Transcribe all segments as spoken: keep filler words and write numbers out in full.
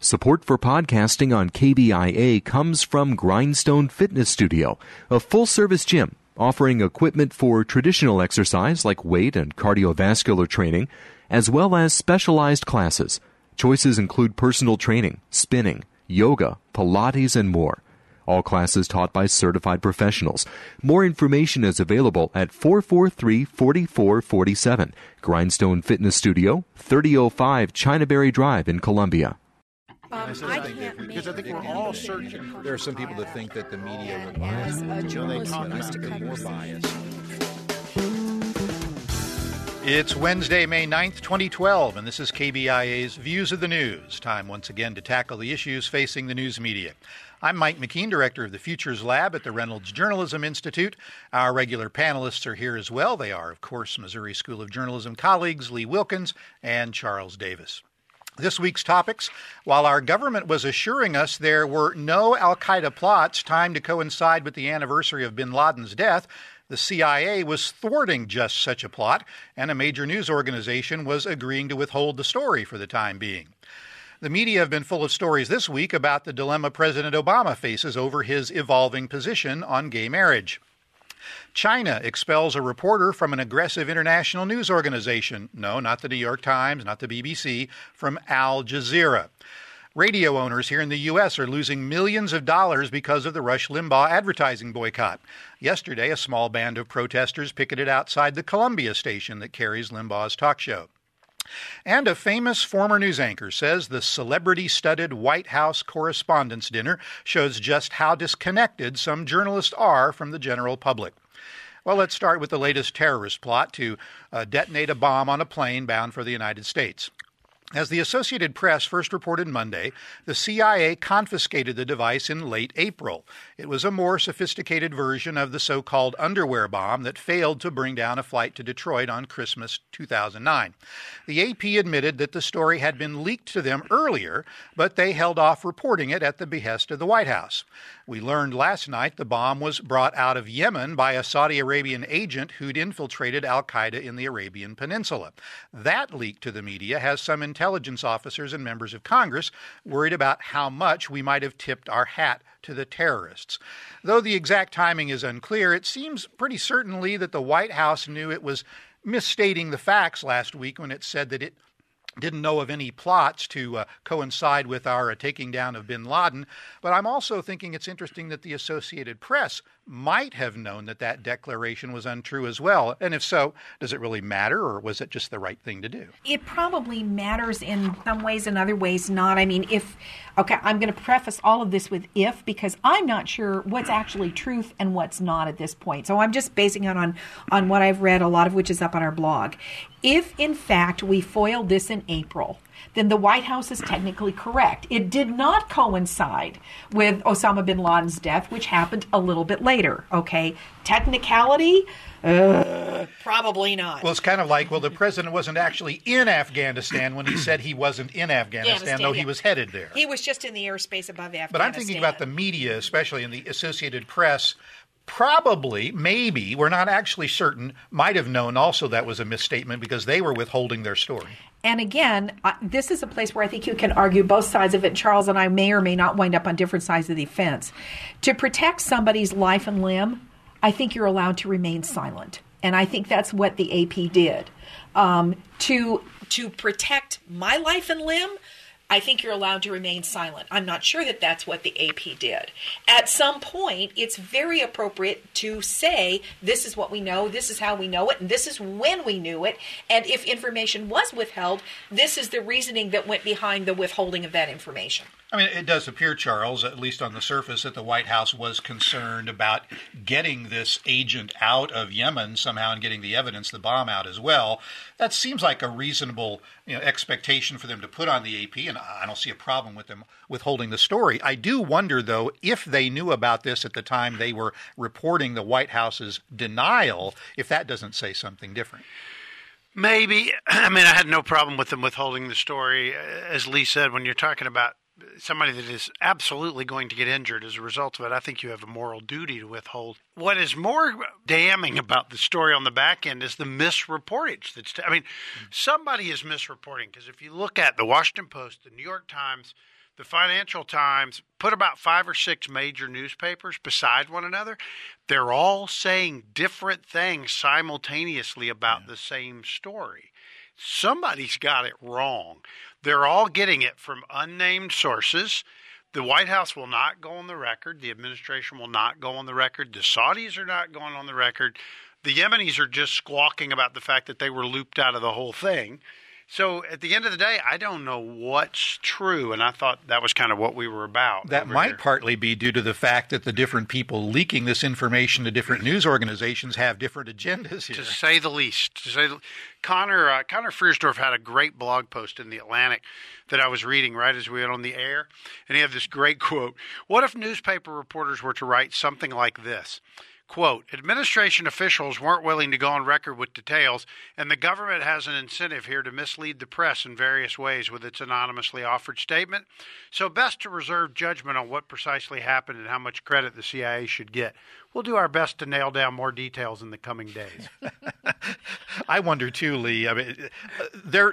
Support for podcasting on K B I A comes from Grindstone Fitness Studio, a full-service gym offering equipment for traditional exercise like weight and cardiovascular training, as well as specialized classes. Choices include personal training, spinning, yoga, Pilates, and more. All classes taught by certified professionals. More information is available at four four three, four four four seven. Grindstone Fitness Studio, thirty oh five Chinaberry Drive in Columbia. Um, I can't because I think we're all searching. There are some people that think that the media will bias. As a journalist who used to cover more bias. It's Wednesday, May ninth, twenty twelve, and this is K B I A's Views of the News. Time once again to tackle the issues facing the news media. I'm Mike McKean, director of the Futures Lab at the Reynolds Journalism Institute. Our regular panelists are here as well. They are, of course, Missouri School of Journalism colleagues Lee Wilkins and Charles Davis. This week's topics: while our government was assuring us there were no al-Qaeda plots timed to coincide with the anniversary of bin Laden's death, the C I A was thwarting just such a plot, and a major news organization was agreeing to withhold the story for the time being. The media have been full of stories this week about the dilemma President Obama faces over his evolving position on gay marriage. China expels a reporter from an aggressive international news organization. No, not the New York Times, not the B B C, from Al Jazeera. Radio owners here in the U S are losing millions of dollars because of the Rush Limbaugh advertising boycott. Yesterday, a small band of protesters picketed outside the Columbia station that carries Limbaugh's talk show. And a famous former news anchor says the celebrity-studded White House Correspondents' Dinner shows just how disconnected some journalists are from the general public. Well, let's start with the latest terrorist plot to uh, detonate a bomb on a plane bound for the United States. As the Associated Press first reported Monday, the C I A confiscated the device in late April. It was a more sophisticated version of the so-called underwear bomb that failed to bring down a flight to Detroit on Christmas two thousand nine. The A P admitted that the story had been leaked to them earlier, but they held off reporting it at the behest of the White House. We learned last night the bomb was brought out of Yemen by a Saudi Arabian agent who'd infiltrated al-Qaeda in the Arabian Peninsula. That leak to the media has some intelligence officers and members of Congress worried about how much we might have tipped our hat to the terrorists. Though the exact timing is unclear, it seems pretty certainly that the White House knew it was misstating the facts last week when it said that it didn't know of any plots to uh, coincide with our uh, taking down of bin Laden. But I'm also thinking it's interesting that the Associated Press might have known that that declaration was untrue as well. And if so, does it really matter, or was it just the right thing to do? It probably matters in some ways, in other ways not. I mean, if, okay, I'm going to preface all of this with if, because I'm not sure what's actually truth and what's not at this point. So I'm just basing it on, on what I've read, a lot of which is up on our blog. If, in fact, we foiled this in April, then the White House is technically correct. It did not coincide with Osama bin Laden's death, which happened a little bit later, okay? Technicality? Uh, probably not. Well, it's kind of like, well, the president wasn't actually in Afghanistan when he said he wasn't in Afghanistan, Afghanistan, though yeah. he was headed there. He was just in the airspace above Afghanistan. But I'm thinking about the media, especially in the Associated Press. Probably, maybe, we're not actually certain, might have known also that was a misstatement because they were withholding their story. And again, uh, this is a place where I think you can argue both sides of it. Charles and I may or may not wind up on different sides of the fence. To protect somebody's life and limb, I think you're allowed to remain silent. And I think that's what the A P did. Um, to, to protect my life and limb, I think you're allowed to remain silent. I'm not sure that that's what the A P did. At some point, it's very appropriate to say, this is what we know, this is how we know it, and this is when we knew it. And if information was withheld, this is the reasoning that went behind the withholding of that information. I mean, it does appear, Charles, at least on the surface, that the White House was concerned about getting this agent out of Yemen somehow and getting the evidence, the bomb, out as well. That seems like a reasonable, you know, expectation for them to put on the A P, and I don't see a problem with them withholding the story. I do wonder, though, if they knew about this at the time they were reporting the White House's denial, if that doesn't say something different. Maybe. I mean, I had no problem with them withholding the story. As Lee said, when you're talking about somebody that is absolutely going to get injured as a result of it, I think you have a moral duty to withhold. What is more damning about the story on the back end is the misreportage. That's, t- I mean, somebody is misreporting, because if you look at the Washington Post, the New York Times, the Financial Times, put about five or six major newspapers beside one another, they're all saying different things simultaneously about yeah. the same story. Somebody's got it wrong. They're all getting it from unnamed sources. The White House will not go on the record. The administration will not go on the record. The Saudis are not going on the record. The Yemenis are just squawking about the fact that they were looped out of the whole thing. So at the end of the day, I don't know what's true, and I thought that was kind of what we were about. That might here. partly be due to the fact that the different people leaking this information to different news organizations have different agendas here. To say the least. To say the, Connor uh, Connor Friersdorf had a great blog post in The Atlantic that I was reading right as we went on the air, and he had this great quote. What if newspaper reporters were to write something like this? Quote, administration officials weren't willing to go on record with details, and the government has an incentive here to mislead the press in various ways with its anonymously offered statement. So best to reserve judgment on what precisely happened and how much credit the C I A should get. We'll do our best to nail down more details in the coming days. I wonder, too, Lee, I mean, there...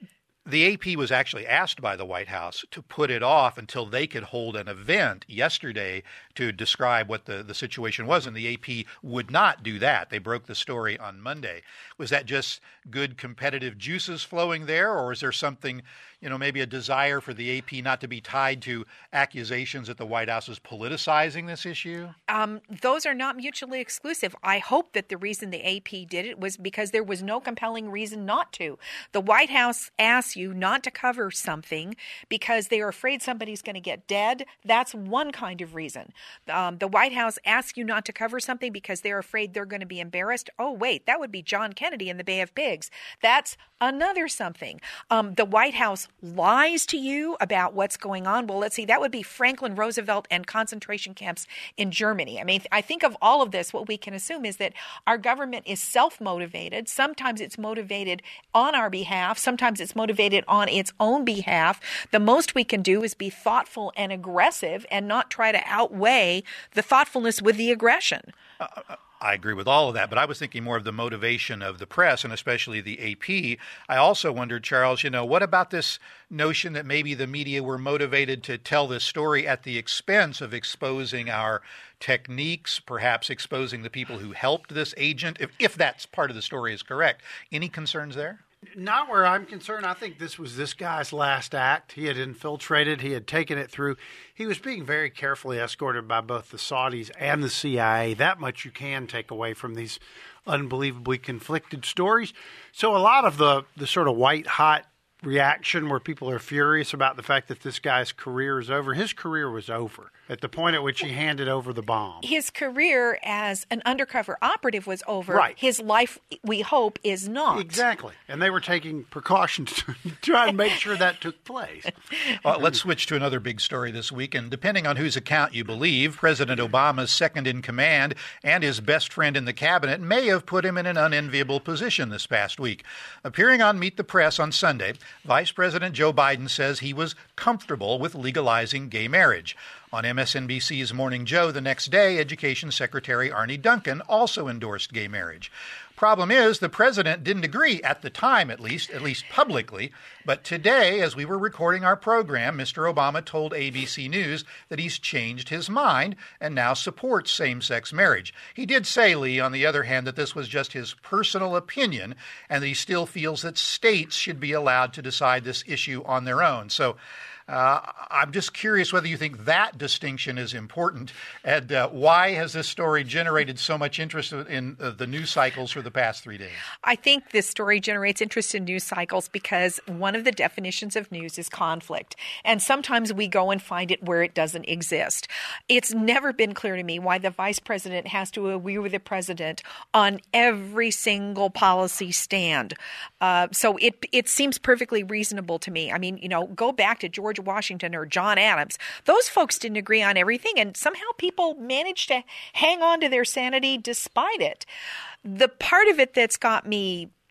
The A P was actually asked by the White House to put it off until they could hold an event yesterday to describe what the, the situation was, and the A P would not do that. They broke the story on Monday. Was that just good competitive juices flowing there, or is there something, you know, maybe a desire for the A P not to be tied to accusations that the White House is politicizing this issue? Um, those are not mutually exclusive. I hope that the reason the A P did it was because there was no compelling reason not to. The White House asks you not to cover something because they are afraid somebody's going to get dead. That's one kind of reason. Um, the White House asks you not to cover something because they're afraid they're going to be embarrassed. Oh, wait, that would be John Kennedy in the Bay of Pigs. That's another something. Um, the White House lies to you about what's going on. Well, let's see, that would be Franklin Roosevelt and concentration camps in Germany. I mean, I think of all of this, what we can assume is that our government is self-motivated. Sometimes it's motivated on our behalf. Sometimes it's motivated on its own behalf. The most we can do is be thoughtful and aggressive and not try to outweigh the thoughtfulness with the aggression. Uh, I agree with all of that, but I was thinking more of the motivation of the press and especially the A P. I also wondered, Charles, you know, what about this notion that maybe the media were motivated to tell this story at the expense of exposing our techniques, perhaps exposing the people who helped this agent, if, if that's part of the story is correct. Any concerns there? Not where I'm concerned. I think this was this guy's last act. He had infiltrated. He had taken it through. He was being very carefully escorted by both the Saudis and the C I A. That much you can take away from these unbelievably conflicted stories. So a lot of the, the sort of white-hot reaction where people are furious about the fact that this guy's career is over, his career was over at the point at which he handed over the bomb. His career as an undercover operative was over. Right. His life, we hope, is not. Exactly. And they were taking precautions to try and make sure that took place. Well, let's switch to another big story this week. And depending on whose account you believe, President Obama's second in command and his best friend in the cabinet may have put him in an unenviable position this past week. Appearing on Meet the Press on Sunday, Vice President Joe Biden says he was comfortable with legalizing gay marriage. On M S N B C's Morning Joe the next day, Education Secretary Arne Duncan also endorsed gay marriage. Problem is, the president didn't agree at the time, at least, at least publicly. But today, as we were recording our program, Mister Obama told A B C News that he's changed his mind and now supports same-sex marriage. He did say, Lee, on the other hand, that this was just his personal opinion and that he still feels that states should be allowed to decide this issue on their own. So Uh, I'm just curious whether you think that distinction is important, and uh, why has this story generated so much interest in uh, the news cycles for the past three days? I think this story generates interest in news cycles because one of the definitions of news is conflict, and sometimes we go and find it where it doesn't exist. It's never been clear to me why the vice president has to agree with the president on every single policy stand. Uh, so it it seems perfectly reasonable to me. I mean, you know, go back to George Washington or John Adams. Those folks didn't agree on everything, and somehow people managed to hang on to their sanity despite it. The part of it that's got me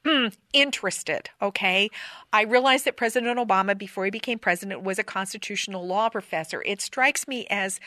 interested, okay? I realize that President Obama, before he became president, was a constitutional law professor. It strikes me as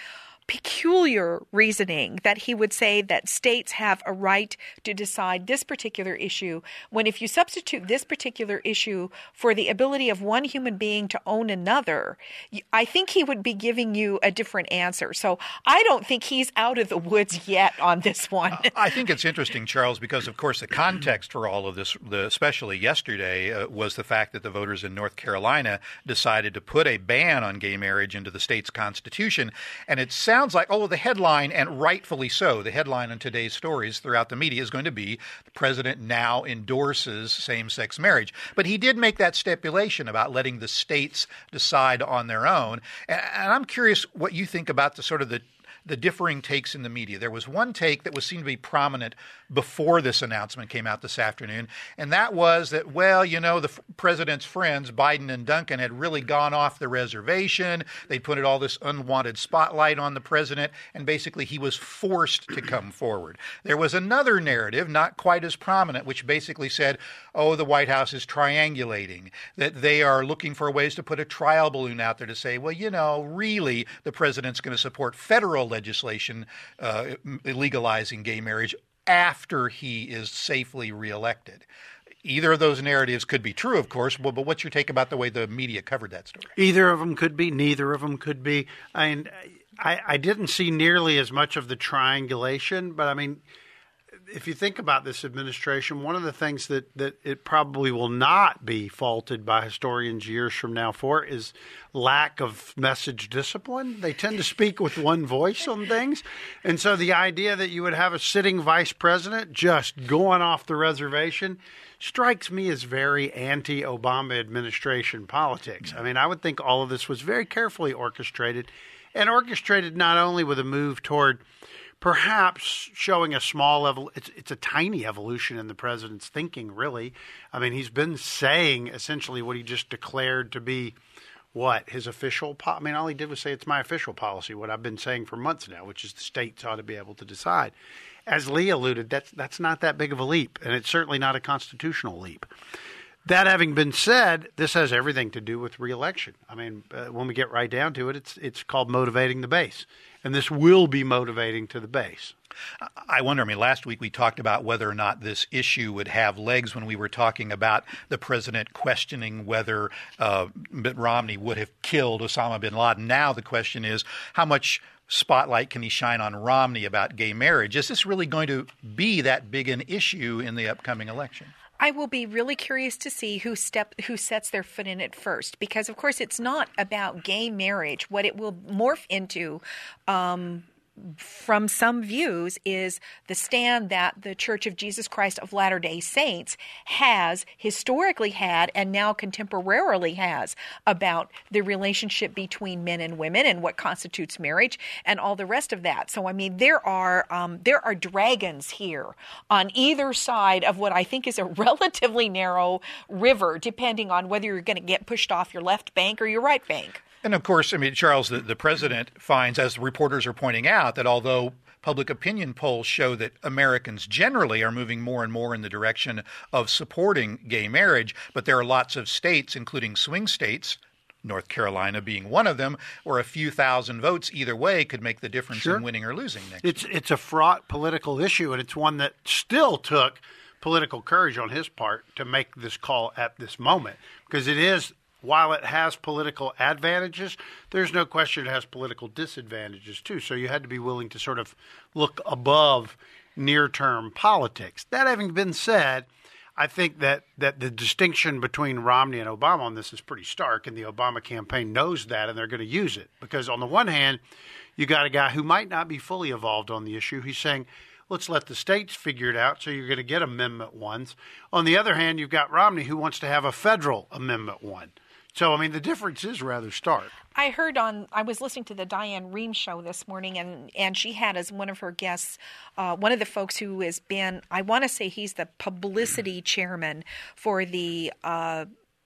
peculiar reasoning that he would say that states have a right to decide this particular issue, when if you substitute this particular issue for the ability of one human being to own another, I think he would be giving you a different answer. So I don't think he's out of the woods yet on this one. I think it's interesting, Charles, because, of course, the context for all of this, the, especially yesterday, uh, was the fact that the voters in North Carolina decided to put a ban on gay marriage into the state's constitution. And it sounds Sounds like, oh, the headline, and rightfully so, the headline on today's stories throughout the media is going to be the president now endorses same-sex marriage. But he did make that stipulation about letting the states decide on their own. And, and I'm curious what you think about the sort of the the differing takes in the media. There was one take that was seen to be prominent before this announcement came out this afternoon, and that was that, well, you know, the f- president's friends, Biden and Duncan, had really gone off the reservation. They put all this unwanted spotlight on the president, and basically he was forced to come forward. There was another narrative, not quite as prominent, which basically said, oh, the White House is triangulating, that they are looking for ways to put a trial balloon out there to say, well, you know, really, the president's going to support federal legislation uh, legalizing gay marriage after he is safely reelected. Either of those narratives could be true, of course, but, but what's your take about the way the media covered that story? Either of them could be. Neither of them could be. I mean, I, I didn't see nearly as much of the triangulation, but I mean, if you think about this administration, one of the things that, that it probably will not be faulted by historians years from now for is lack of message discipline. They tend to speak with one voice on things. And so the idea that you would have a sitting vice president just going off the reservation strikes me as very anti-Obama administration politics. I mean, I would think all of this was very carefully orchestrated, and orchestrated not only with a move toward perhaps showing a small level, it's it's a tiny evolution in the president's thinking, really. I mean, he's been saying essentially what he just declared to be, what, his official po- I mean, all he did was say it's my official policy, what I've been saying for months now, which is the states ought to be able to decide. As Lee alluded, that's that's not that big of a leap, and it's certainly not a constitutional leap. That having been said, this has everything to do with re-election. I mean, uh, when we get right down to it, it's it's called motivating the base. And this will be motivating to the base. I wonder, I mean, last week we talked about whether or not this issue would have legs when we were talking about the president questioning whether uh, Mitt Romney would have killed Osama bin Laden. Now the question is, how much spotlight can he shine on Romney about gay marriage? Is this really going to be that big an issue in the upcoming election? I will be really curious to see who step who sets their foot in it first, because, of course, it's not about gay marriage. What it will morph into, um, from some views, is the stand that the Church of Jesus Christ of Latter-day Saints has historically had and now contemporarily has about the relationship between men and women and what constitutes marriage and all the rest of that. So, I mean, there are um, there are dragons here on either side of what I think is a relatively narrow river, depending on whether you're going to get pushed off your left bank or your right bank. And of course, I mean, Charles, the, the president finds, as the reporters are pointing out, that although public opinion polls show that Americans generally are moving more and more in the direction of supporting gay marriage, but there are lots of states, including swing states, North Carolina being one of them, where a few thousand votes either way could make the difference Sure. in winning or losing next It's year. it's a fraught political issue, and it's one that still took political courage on his part to make this call at this moment, because it is, while it has political advantages, there's no question it has political disadvantages too. So you had to be willing to sort of look above near-term politics. That having been said, I think that, that the distinction between Romney and Obama on this is pretty stark, and the Obama campaign knows that, and they're going to use it. Because on the one hand, you got a guy who might not be fully evolved on the issue. He's saying, let's let the states figure it out, so you're going to get Amendment ones. On the other hand, you've got Romney who wants to have a federal Amendment one. So, I mean, the difference is rather stark. I heard on, I was listening to the Diane Rehm show this morning, and, and she had as one of her guests, uh, one of the folks who has been, I want to say he's the publicity chairman for the uh,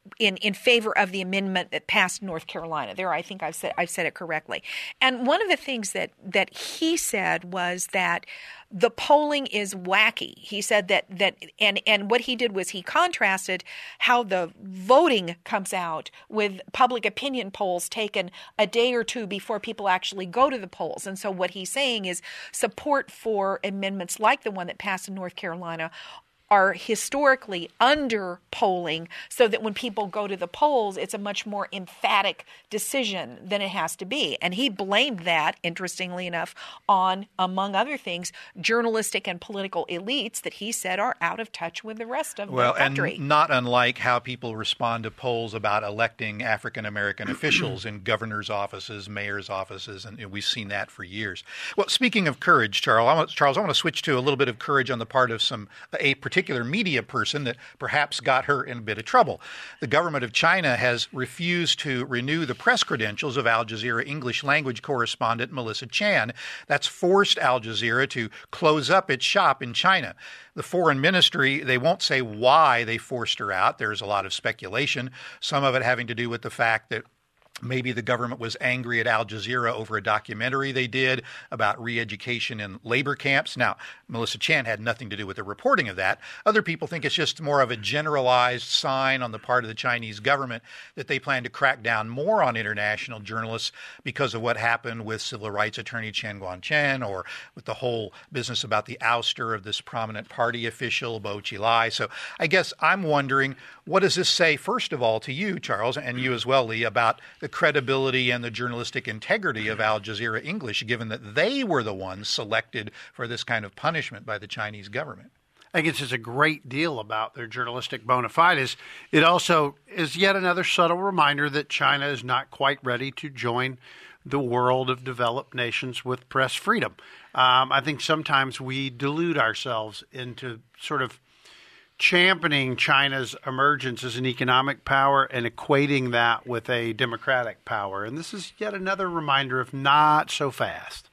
in, in favor of the amendment that passed in North Carolina. There, I think I've said I've said it correctly. And one of the things that that he said was that the polling is wacky. He said that that and and what he did was he contrasted how the voting comes out with public opinion polls taken a day or two before people actually go to the polls. And so what he's saying is support for amendments like the one that passed in North Carolina are historically under polling, so that when people go to the polls, it's a much more emphatic decision than it has to be. And he blamed that, interestingly enough, on, among other things, journalistic and political elites that he said are out of touch with the rest of well, the country. Well, and not unlike how people respond to polls about electing African-American officials in governor's offices, mayor's offices, and we've seen that for years. Well, speaking of courage, Charles, I want, Charles, I want to switch to a little bit of courage on the part of some a particular media person that perhaps got her in a bit of trouble. The government of China has refused to renew the press credentials of Al Jazeera English language correspondent Melissa Chan. That's forced Al Jazeera to close up its shop in China. The foreign ministry, they won't say why they forced her out. There's a lot of speculation, some of it having to do with the fact that maybe the government was angry at Al Jazeera over a documentary they did about re-education in labor camps. Now, Melissa Chan had nothing to do with the reporting of that. Other people think it's just more of a generalized sign on the part of the Chinese government that they plan to crack down more on international journalists because of what happened with civil rights attorney Chen Guangchen, or with the whole business about the ouster of this prominent party official, Bo Xilai. So I guess I'm wondering, what does this say, first of all, to you, Charles, and you as well, Lee, about the credibility and the journalistic integrity of Al Jazeera English, given that they were the ones selected for this kind of punishment by the Chinese government? I think it's just a great deal about their journalistic bona fides. It also is yet another subtle reminder that China is not quite ready to join the world of developed nations with press freedom. Um, I think sometimes we delude ourselves into sort of championing China's emergence as an economic power and equating that with a democratic power. And this is yet another reminder of not so fast.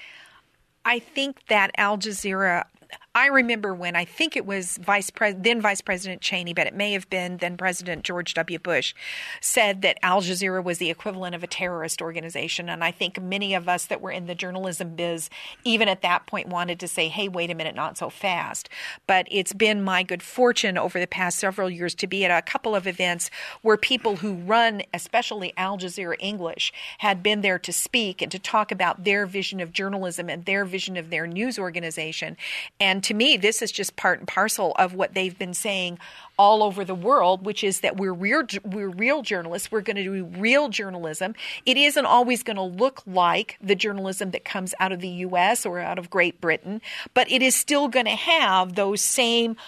I think that Al Jazeera, I remember when I think it was Vice Pres- then Vice President Cheney, but it may have been then President George W. Bush, said that Al Jazeera was the equivalent of a terrorist organization. And I think many of us that were in the journalism biz, even at that point, wanted to say, hey, wait a minute, not so fast. But it's been my good fortune over the past several years to be at a couple of events where people who run, especially Al Jazeera English, had been there to speak and to talk about their vision of journalism and their vision of their news organization. And to me, this is just part and parcel of what they've been saying all over the world, which is that we're real, we're real journalists. We're going to do real journalism. It isn't always going to look like the journalism that comes out of the U S or out of Great Britain, but it is still going to have those same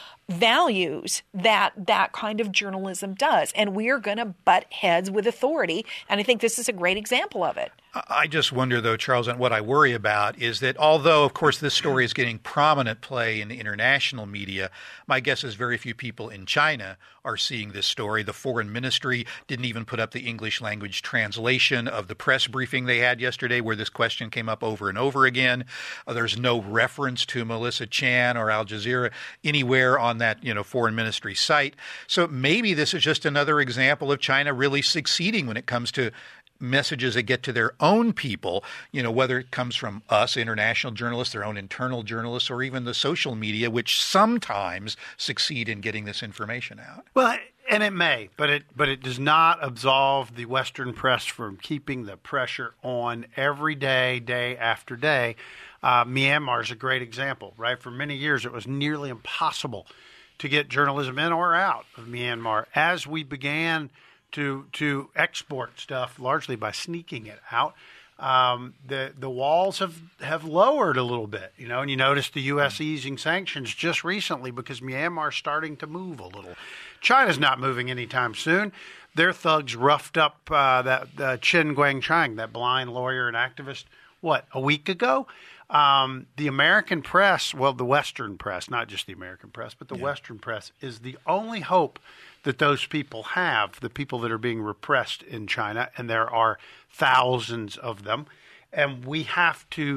values that that kind of journalism does. And we are going to butt heads with authority. And I think this is a great example of it. I just wonder, though, Charles, and what I worry about is that although, of course, this story is getting prominent play in the international media, my guess is very few people in China are seeing this story. The foreign ministry didn't even put up the English language translation of the press briefing they had yesterday where this question came up over and over again. Uh, there's no reference to Melissa Chan or Al Jazeera anywhere on that, you know, foreign ministry site. So maybe this is just another example of China really succeeding when it comes to messages that get to their own people, you know, whether it comes from us, international journalists, their own internal journalists, or even the social media, which sometimes succeed in getting this information out. Well, and it may, but it but it does not absolve the Western press from keeping the pressure on every day, day after day. Uh, Myanmar is a great example, right? For many years, it was nearly impossible to get journalism in or out of Myanmar. As we began to to export stuff largely by sneaking it out, um, the the walls have, have lowered a little bit, you know, and you notice the U S easing sanctions just recently because Myanmar's starting to move a little. China's not moving anytime soon. Their thugs roughed up uh, that uh, Chen Guangcheng, that blind lawyer and activist, what, a week ago? Um, the American press, well, the Western press, not just the American press, but the yeah. Western press is the only hope that those people have, the people that are being repressed in China, and there are thousands of them. And we have to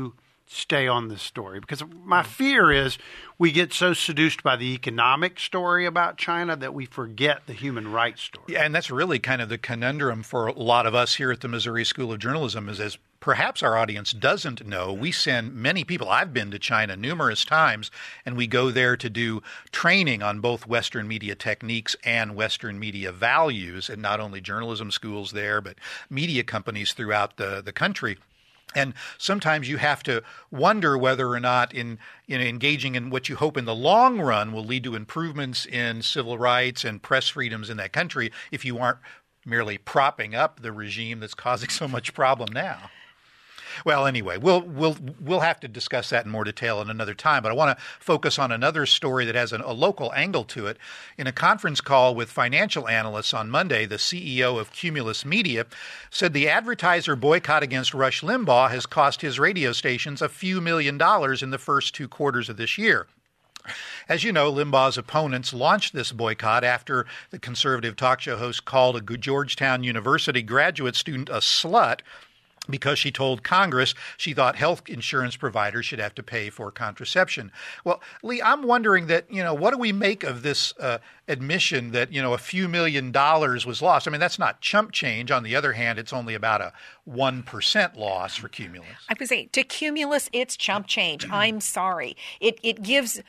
stay on this story? Because my fear is we get so seduced by the economic story about China that we forget the human rights story. Yeah, and that's really kind of the conundrum for a lot of us here at the Missouri School of Journalism is as perhaps our audience doesn't know, we send many people. I've been to China numerous times, and we go there to do training on both Western media techniques and Western media values, and not only journalism schools there, but media companies throughout the, the country. And sometimes you have to wonder whether or not in, in engaging in what you hope in the long run will lead to improvements in civil rights and press freedoms in that country if you aren't merely propping up the regime that's causing so much problem now. Well, anyway, we'll we'll we'll have to discuss that in more detail in another time. But I want to focus on another story that has an, a local angle to it. In a conference call with financial analysts on Monday, the C E O of Cumulus Media said the advertiser boycott against Rush Limbaugh has cost his radio stations a few million dollars in the first two quarters of this year. As you know, Limbaugh's opponents launched this boycott after the conservative talk show host called a Georgetown University graduate student a slut because she told Congress she thought health insurance providers should have to pay for contraception. Well, Lee, I'm wondering that, you know, what do we make of this uh, admission that, you know, a few million dollars was lost? I mean, that's not chump change. On the other hand, it's only about a one percent loss for Cumulus. I would say to Cumulus, it's chump change. I'm sorry. It it gives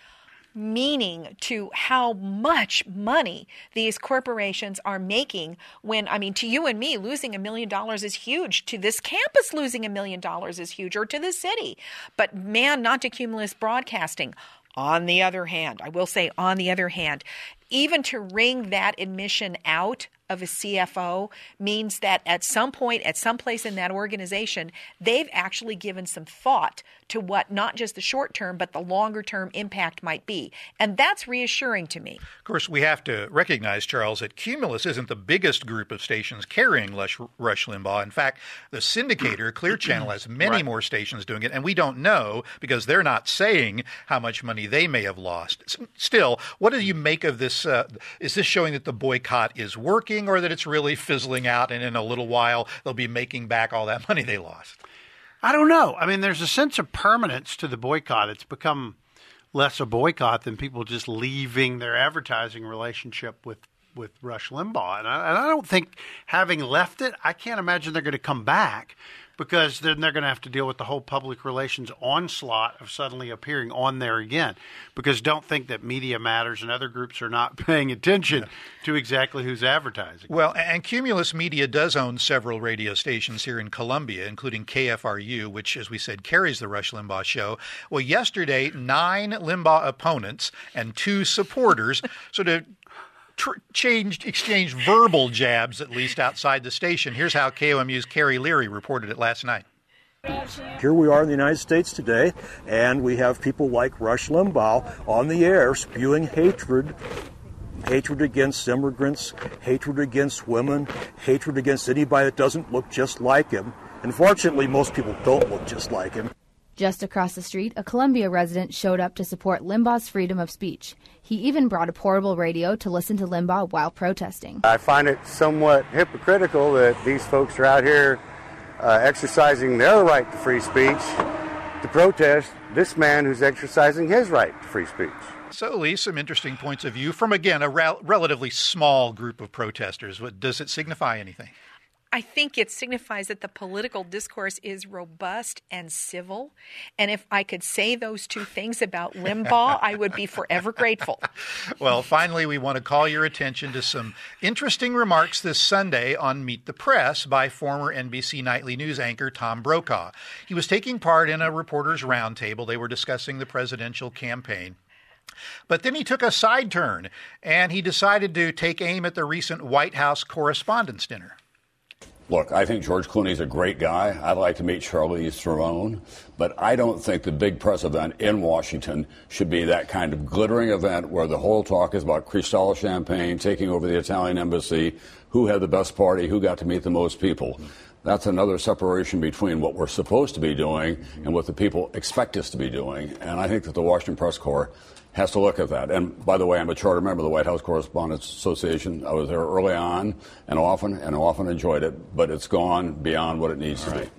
meaning to how much money these corporations are making when, I mean, to you and me, losing a million dollars is huge. To this campus, losing a million dollars is huge, or to the city. But man, not to Cumulus Broadcasting. On the other hand, I will say on the other hand, even to wring that admission out of a C F O means that at some point, at some place in that organization, they've actually given some thought to what not just the short term, but the longer term impact might be. And that's reassuring to me. Of course, we have to recognize, Charles, that Cumulus isn't the biggest group of stations carrying Rush, Rush Limbaugh. In fact, the syndicator, Clear Channel, has many right. more stations doing it, and we don't know because they're not saying how much money they may have lost. Still, what do you make of this? Uh, is this showing that the boycott is working, or that it's really fizzling out and in a little while they'll be making back all that money they lost? I don't know. I mean, there's a sense of permanence to the boycott. It's become less a boycott than people just leaving their advertising relationship with, with Rush Limbaugh. And I, and I don't think having left it, I can't imagine they're going to come back, because then they're going to have to deal with the whole public relations onslaught of suddenly appearing on there again. Because don't think that Media Matters and other groups are not paying attention yeah. to exactly who's advertising. Well, and Cumulus Media does own several radio stations here in Columbia, including K F R U, which, as we said, carries the Rush Limbaugh show. Well, yesterday, nine Limbaugh opponents and two supporters sort of Tr- changed, exchanged verbal jabs, at least outside the station. Here's how K O M U's Carrie Leary reported it last night. Here we are in the United States today, and we have people like Rush Limbaugh on the air spewing hatred, hatred against immigrants, hatred against women, hatred against anybody that doesn't look just like him. Unfortunately, most people don't look just like him. Just across the street, a Columbia resident showed up to support Limbaugh's freedom of speech. He even brought a portable radio to listen to Limbaugh while protesting. I find it somewhat hypocritical that these folks are out here uh, exercising their right to free speech to protest this man who's exercising his right to free speech. So, Lee, some interesting points of view from, again, a rel- relatively small group of protesters. What, does it signify anything? I think it signifies that the political discourse is robust and civil. And if I could say those two things about Limbaugh, I would be forever grateful. Well, finally, we want to call your attention to some interesting remarks this Sunday on Meet the Press by former N B C Nightly News anchor Tom Brokaw. He was taking part in a reporters' roundtable. They were discussing the presidential campaign. But then he took a side turn, and he decided to take aim at the recent White House Correspondents' Dinner. Look, I think George Clooney's a great guy. I'd like to meet Charlize Theron, but I don't think the big press event in Washington should be that kind of glittering event where the whole talk is about Cristal champagne, taking over the Italian embassy, who had the best party, who got to meet the most people. That's another separation between what we're supposed to be doing and what the people expect us to be doing. And I think that the Washington Press Corps has to look at that. And by the way, I'm a charter member of the White House Correspondents Association. I was there early on and often and often enjoyed it, but it's gone beyond what it needs to be.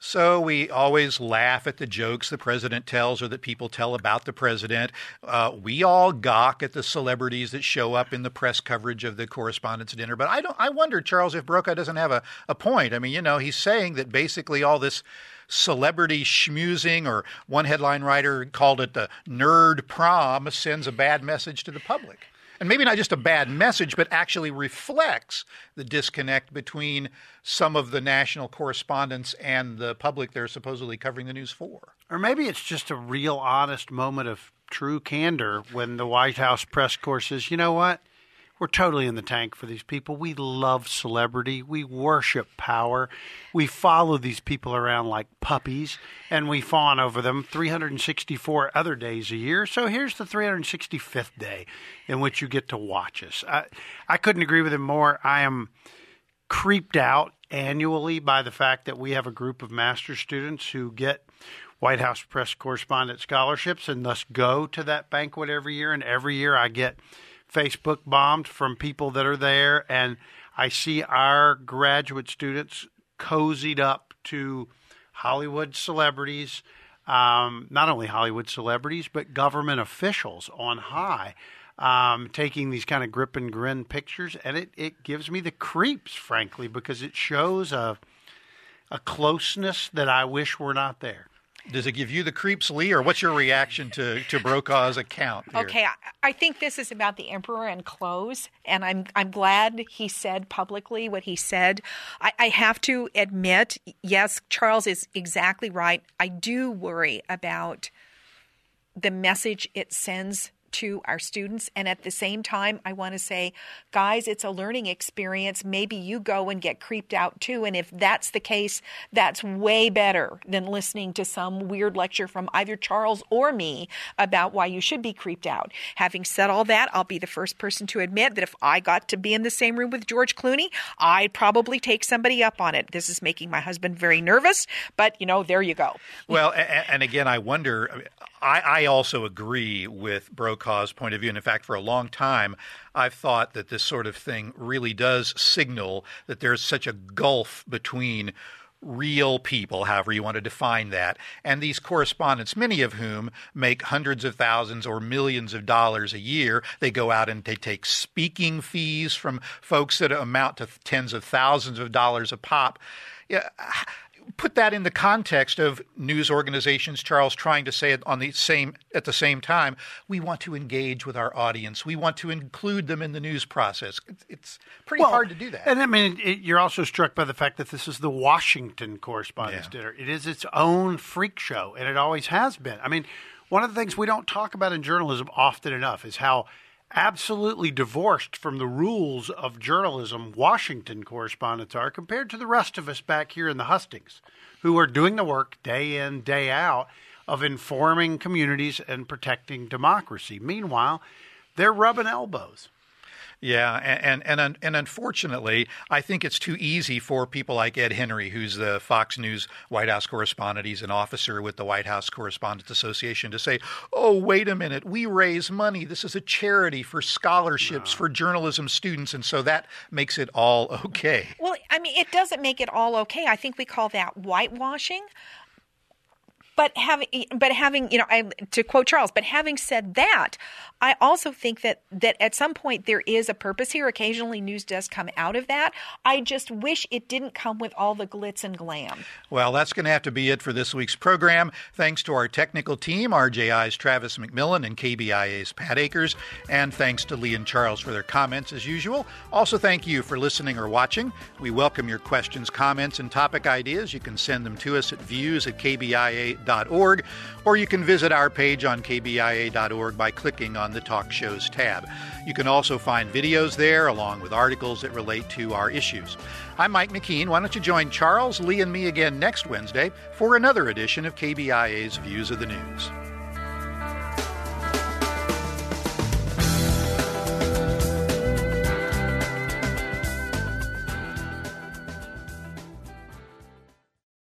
So we always laugh at the jokes the president tells or that people tell about the president. Uh, we all gawk at the celebrities that show up in the press coverage of the Correspondents' Dinner. But I don't. I wonder, Charles, if Brokaw doesn't have a, a point. I mean, you know, he's saying that basically all this celebrity schmoozing, or one headline writer called it the nerd prom, sends a bad message to the public. And maybe not just a bad message, but actually reflects the disconnect between some of the national correspondents and the public they're supposedly covering the news for. Or maybe it's just a real honest moment of true candor when the White House press corps says, you know what? We're totally in the tank for these people. We love celebrity. We worship power. We follow these people around like puppies, and we fawn over them three hundred sixty-four other days a year. So here's the three hundred sixty-fifth day in which you get to watch us. I, I couldn't agree with him more. I am creeped out annually by the fact that we have a group of master's students who get White House press correspondent scholarships and thus go to that banquet every year. And every year I get Facebook bombed from people that are there, and I see our graduate students cozied up to Hollywood celebrities, um, not only Hollywood celebrities, but government officials on high, um, taking these kind of grip and grin pictures, and it, it gives me the creeps, frankly, because it shows a a closeness that I wish were not there. Does it give you the creeps, Lee, or what's your reaction to, to Brokaw's account here? Okay, I, I think this is about the emperor and clothes, and I'm I'm glad he said publicly what he said. I, I have to admit, yes, Charles is exactly right. I do worry about the message it sends to our students. And at the same time, I want to say, guys, it's a learning experience. Maybe you go and get creeped out too. And if that's the case, that's way better than listening to some weird lecture from either Charles or me about why you should be creeped out. Having said all that, I'll be the first person to admit that if I got to be in the same room with George Clooney, I'd probably take somebody up on it. This is making my husband very nervous, but you know, there you go. Well, and, and again, I wonder, I, I also agree with Brokaw's point of view. And in fact, for a long time, I've thought that this sort of thing really does signal that there's such a gulf between real people, however you want to define that, and these correspondents, many of whom make hundreds of thousands or millions of dollars a year. They go out and they take speaking fees from folks that amount to tens of thousands of dollars a pop. Yeah. Put that in the context of news organizations, Charles, trying to say it on the same at the same time. We want to engage with our audience. We want to include them in the news process. It's, it's pretty well, hard to do that. And I mean, it, you're also struck by the fact that this is the Washington Correspondents' Yeah. Dinner. It is its own freak show, and it always has been. I mean, one of the things we don't talk about in journalism often enough is how absolutely divorced from the rules of journalism Washington correspondents are compared to the rest of us back here in the hustings, who are doing the work day in, day out of informing communities and protecting democracy. Meanwhile, they're rubbing elbows. Yeah, and, and and and unfortunately, I think it's too easy for people like Ed Henry, who's the Fox News White House correspondent. He's an officer with the White House Correspondents Association, to say, oh, wait a minute, we raise money. This is a charity for scholarships no. for journalism students, and so that makes it all okay. Well, I mean, it doesn't make it all okay. I think we call that whitewashing. But having, but having, you know, I, to quote Charles, but having said that, I also think that, that at some point there is a purpose here. Occasionally news does come out of that. I just wish it didn't come with all the glitz and glam. Well, that's going to have to be it for this week's program. Thanks to our technical team, R J I's Travis McMillan and K B I A's Pat Akers. And thanks to Lee and Charles for their comments as usual. Also, thank you for listening or watching. We welcome your questions, comments, and topic ideas. You can send them to us at views at k b i a dot org, or you can visit our page on k b i a dot org by clicking on the Talk Shows tab. You can also find videos there along with articles that relate to our issues. I'm Mike McKean. Why don't you join Charles, Lee, and me again next Wednesday for another edition of K B I A's Views of the News.